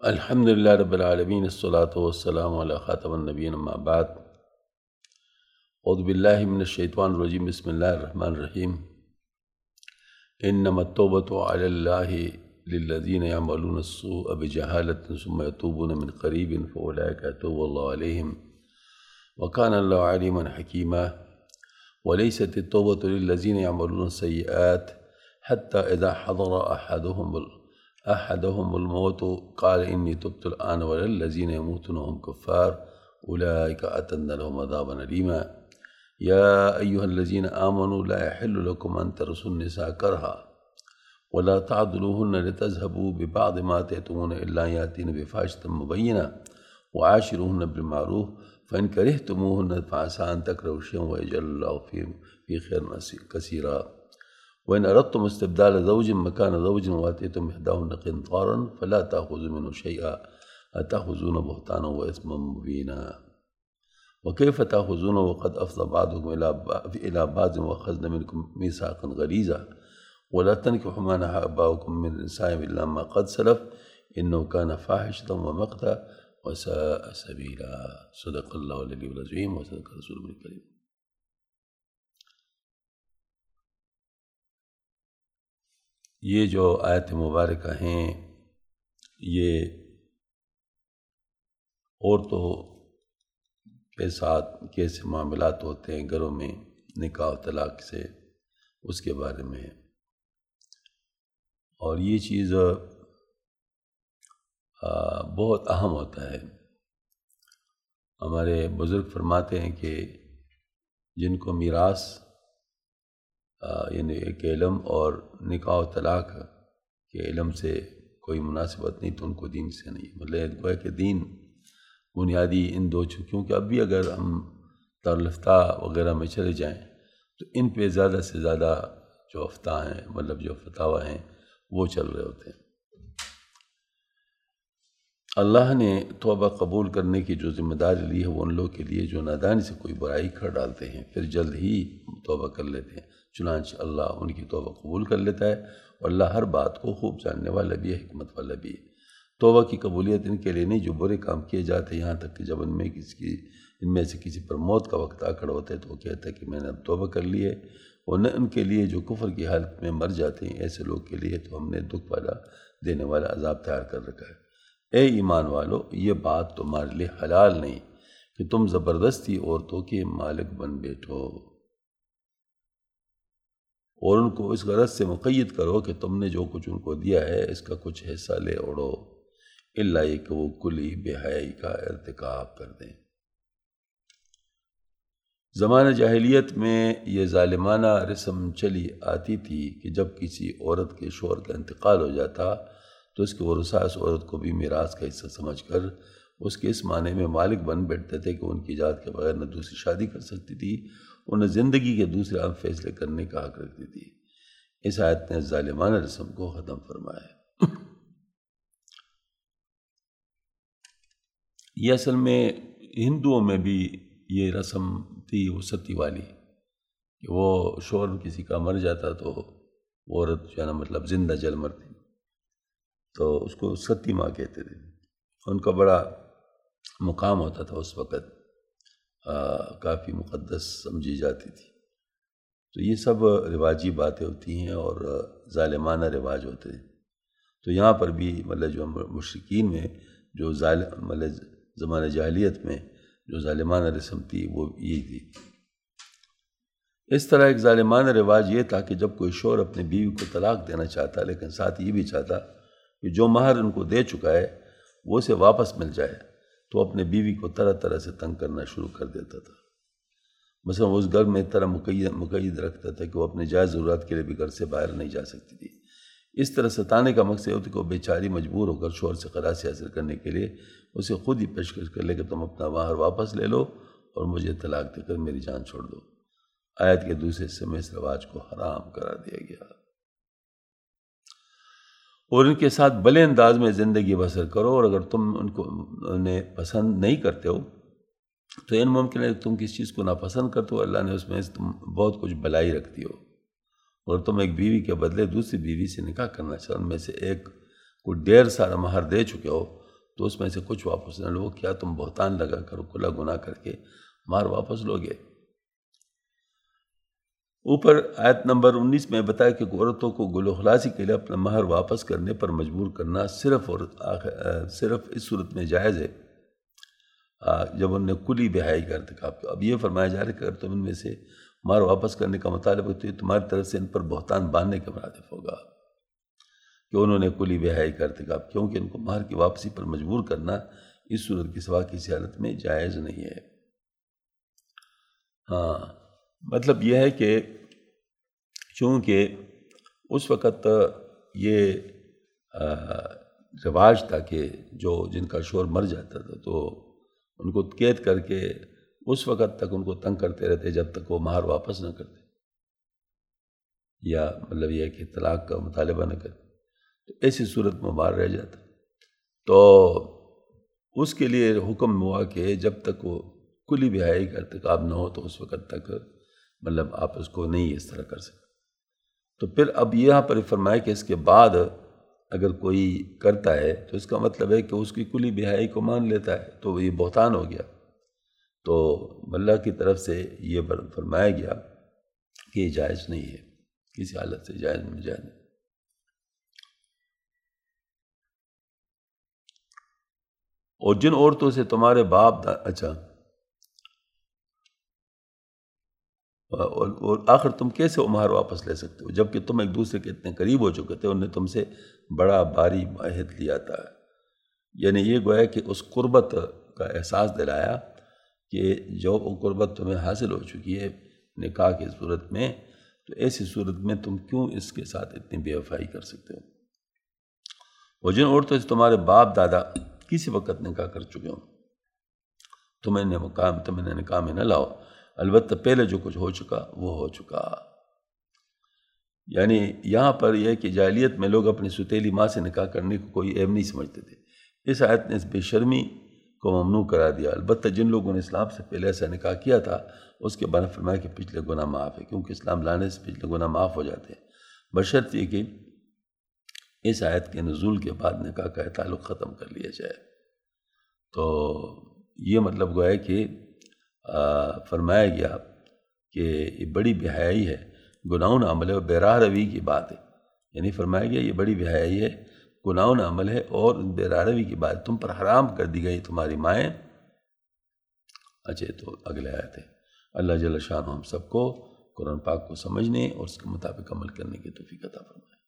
الحمد للہ رب العالمین الصلاۃ والسلام علی خاتم النبیین اما بعد اعوذ باللہ من الشیطان الرجیم بسم اللہ الرحمن الرحیم انما التوبۃ علی اللہ للذین یعملون السوء بجہالۃ ثم یتوبون من قریب فاولئک یتوب اللہ علیہم وکان اللہ علیما حکیما وليست التوبۃ للذین یعملون السیئات حتی اذا حضر أحدهم الموت قال إني تبت الآن ولا الذين يموتون هم كفار أولئك أعتدنا لهم عذابا أليما يا أيها الذين آمنوا لا يحل لكم أن ترثوا النساء كرها ولا تعضلوهن لتذهبوا ببعض ما آتيتموهن إلا أن يأتين بفاحشة مبينة وعاشروهن بالمعروف فإن كرهتموهن فعسى أن تكرهوا شيئا ويجعل الله فيه خيرا كثيرا وإن أردتم استبدال زوج مكان زوج وآتيتم إحداهن قنطارا فلا تأخذوا منه شيئا أتأخذونه بهتانا وإثما مبينا وكيف تأخذونه وقد أفضى بعضكم إلى بعض وأخذن منكم ميثاقا غليظا ولا تنكحوا ما نهى آباؤكم من النساء إلا ما قد سلف إنه كان فاحشة ومقتا وساء سبيلا صدق الله العلي العظيم وصدق رسوله الكريم۔ یہ جو آیت مبارکہ ہیں یہ عورتوں کے ساتھ کیسے معاملات ہوتے ہیں گھروں میں نکاح و طلاق سے، اس کے بارے میں ہے۔ اور یہ چیز بہت اہم ہوتا ہے۔ ہمارے بزرگ فرماتے ہیں کہ جن کو میراث یعنی ایک علم اور نکاح و طلاق کے علم سے کوئی مناسبت نہیں تو ان کو دین سے نہیں، مطلب گویا کہ دین بنیادی ان دو کیونکہ اب بھی اگر ہم دارالفتہ وغیرہ میں چلے جائیں تو ان پہ زیادہ سے زیادہ جو افتاء ہیں مطلب جو فتاوی ہیں وہ چل رہے ہوتے ہیں۔ اللہ نے توبہ قبول کرنے کی جو ذمہ داری لی ہے وہ ان لوگوں کے لیے جو نادانی سے کوئی برائی کر ڈالتے ہیں پھر جلد ہی توبہ کر لیتے ہیں، چنانچہ اللہ ان کی توبہ قبول کر لیتا ہے اور اللہ ہر بات کو خوب جاننے والا بھی ہے، حکمت والا بھی ہے۔ توبہ کی قبولیت ان کے لیے نہیں جو برے کام کیے جاتے، یہاں تک کہ جب ان میں سے کسی پر موت کا وقت آ کر ہوتا ہے تو وہ کہتا ہے کہ میں نے اب توبہ کر لی ہے، اور نہ ان کے لیے جو کفر کی حالت میں مر جاتے ہیں، ایسے لوگ کے لیے تو ہم نے دکھ والا دینے والا عذاب تیار کر رکھا ہے۔ اے ایمان والو، یہ بات تمہارے لیے حلال نہیں کہ تم زبردستی عورتوں کے مالک بن بیٹھو اور ان کو اس غرض سے مقید کرو کہ تم نے جو کچھ ان کو دیا ہے اس کا کچھ حصہ لے اوڑو، الا یہ کہ وہ کلی بے حیائی کا ارتکاب کر دیں۔ زمانہ جاہلیت میں یہ ظالمانہ رسم چلی آتی تھی کہ جب کسی عورت کے شوہر کا انتقال ہو جاتا تو اس کے ورثاء اس عورت کو بھی میراث کا حصہ سمجھ کر اس کے اس معنی میں مالک بن بیٹھتے تھے کہ ان کی اجازت کے بغیر نہ دوسری شادی کر سکتی تھی اور نہ زندگی کے دوسرے عام فیصلے کرنے کا حق رکھتی تھی۔ اس آیت نے ظالمانہ رسم کو ختم فرمایا ہے۔ یہ اصل میں ہندوؤں میں بھی یہ رسم تھی وہ ستی والی کہ وہ شوہر کسی کا مر جاتا تو وہ عورت جو ہے نا مطلب زندہ جل مرتی تو اس کو ستی ماں کہتے تھے، ان کا بڑا مقام ہوتا تھا اس وقت، کافی مقدس سمجھی جاتی تھی۔ تو یہ سب رواجی باتیں ہوتی ہیں اور ظالمانہ رواج ہوتے ہیں۔ تو یہاں پر بھی مطلب جو مشرکین میں جو مطلب زمانہ جاہلیت میں جو ظالمانہ رسم تھی وہ یہی تھی۔ اس طرح ایک ظالمانہ رواج یہ تھا کہ جب کوئی شوہر اپنی بیوی کو طلاق دینا چاہتا لیکن ساتھ یہ بھی چاہتا کہ جو مہر ان کو دے چکا ہے وہ اسے واپس مل جائے تو اپنے بیوی کو طرح طرح سے تنگ کرنا شروع کر دیتا تھا۔ مثلا وہ اس گھر میں طرح مقید رکھتا تھا کہ وہ اپنے جائز ضرورت کے لیے بھی گھر سے باہر نہیں جا سکتی تھی۔ اس طرح ستانے کا مقصد ہوتا کہ وہ بیچاری مجبور ہو کر شوہر سے خلاصی حاصل کرنے کے لیے اسے خود ہی پیشکش کر لے کہ تم اپنا مہر واپس لے لو اور مجھے طلاق دے کر میری جان چھوڑ دو۔ آیت کے دوسرے حصے میں اس رواج کو حرام قرار دیا گیا اور ان کے ساتھ بھلے انداز میں زندگی بسر کرو، اور اگر تم ان کو انہیں پسند نہیں کرتے ہو تو ان ممکن ہے کہ تم کس چیز کو ناپسند کرتے ہو، اللہ نے اس میں تم بہت کچھ بلائی رکھتی ہو، اور تم ایک بیوی کے بدلے دوسری بیوی سے نکاح کرنا چاہو، ان میں سے ایک کو ڈھیر سارا مہر دے چکے ہو تو اس میں سے کچھ واپس نہ لو، کیا تم بہتان لگا کر کھلا گناہ کر کے مہر واپس لوگے؟ اوپر آیت نمبر 19 میں بتایا کہ عورتوں کو گل و خلاصی کے لیے اپنا مہر واپس کرنے پر مجبور کرنا صرف اس صورت میں جائز ہے جب انہوں نے کلی بہائی کا ارتکاب کیا۔ اب یہ فرمایا جا رہا ہے کہ اگر تم ان میں سے مہر واپس کرنے کا مطالبہ تو یہ تمہاری طرف سے ان پر بہتان باندھنے کے مرادف ہوگا کہ انہوں نے کلی بہائی کا ارتکاب، کیونکہ ان کو مہر کی واپسی پر مجبور کرنا اس صورت کی سوا کسی حالت میں جائز نہیں ہے۔ ہاں، مطلب یہ ہے کہ چونکہ اس وقت یہ رواج تھا کہ جن کا شوہر مر جاتا تھا تو ان کو قید کر کے اس وقت تک ان کو تنگ کرتے رہتے جب تک وہ مہر واپس نہ کرتے، یا مطلب یہ ہے کہ طلاق کا مطالبہ نہ کرتے، تو ایسی صورت میں مہر رہ جاتا۔ تو اس کے لیے حکم ہوا کہ جب تک وہ کلی بہائی کا ارتکاب نہ ہو تو اس وقت تک مطلب آپ اس کو نہیں اس طرح کر سکتے۔ تو پھر اب یہاں پر فرمایا کہ اس کے بعد اگر کوئی کرتا ہے تو اس کا مطلب ہے کہ اس کی کلی بہائی کو مان لیتا ہے، تو یہ بہتان ہو گیا۔ تو اللہ کی طرف سے یہ فرمایا گیا کہ یہ جائز نہیں ہے، کسی حالت سے جائز نہیں۔ اور جن عورتوں سے تمہارے باپ اچھا، اور آخر تم کیسے مہر واپس لے سکتے ہو جبکہ تم ایک دوسرے کے اتنے قریب ہو چکے تھے، انہوں نے تم سے بڑا بھاری عہد لیا تھا۔ یعنی یہ گویا کہ اس قربت کا احساس دلایا کہ جو قربت تمہیں حاصل ہو چکی ہے نکاح کی صورت میں، تو ایسی صورت میں تم کیوں اس کے ساتھ اتنی بے وفائی کر سکتے ہو؟ اور جن عورتوں سے تمہارے باپ دادا کسی وقت نکاح کر چکے ہوں تمہیں نکاح میں نہ لاؤ، البتہ پہلے جو کچھ ہو چکا وہ ہو چکا۔ یعنی یہاں پر یہ کہ جاہلیت میں لوگ اپنی ستیلی ماں سے نکاح کرنے کو کوئی عیب نہیں سمجھتے تھے، اس آیت نے اس بے شرمی کو ممنوع کرا دیا۔ البتہ جن لوگوں نے اسلام سے پہلے ایسا نکاح کیا تھا اس کے بعد فرمایا کہ پچھلے گناہ معاف ہے، کیونکہ اسلام لانے سے پچھلے گناہ معاف ہو جاتے ہیں، بشرط یہ کہ اس آیت کے نزول کے بعد نکاح کا تعلق ختم کر لیا جائے۔ تو یہ مطلب گویا کہ فرمایا گیا کہ یہ بڑی بے حیائی ہے، گناہوں عمل ہے اور بے راہ روی کی بات ہے۔ یعنی فرمایا گیا یہ بڑی بے حیائی ہے، گناہوں عمل ہے اور بے راہ روی کی بات، تم پر حرام کر دی گئی تمہاری مائیں۔ اچھا، تو اگلے آیت ہے۔ اللہ جل شانہ ہم سب کو قرآن پاک کو سمجھنے اور اس کے مطابق عمل کرنے کی توفیق عطا فرمائے۔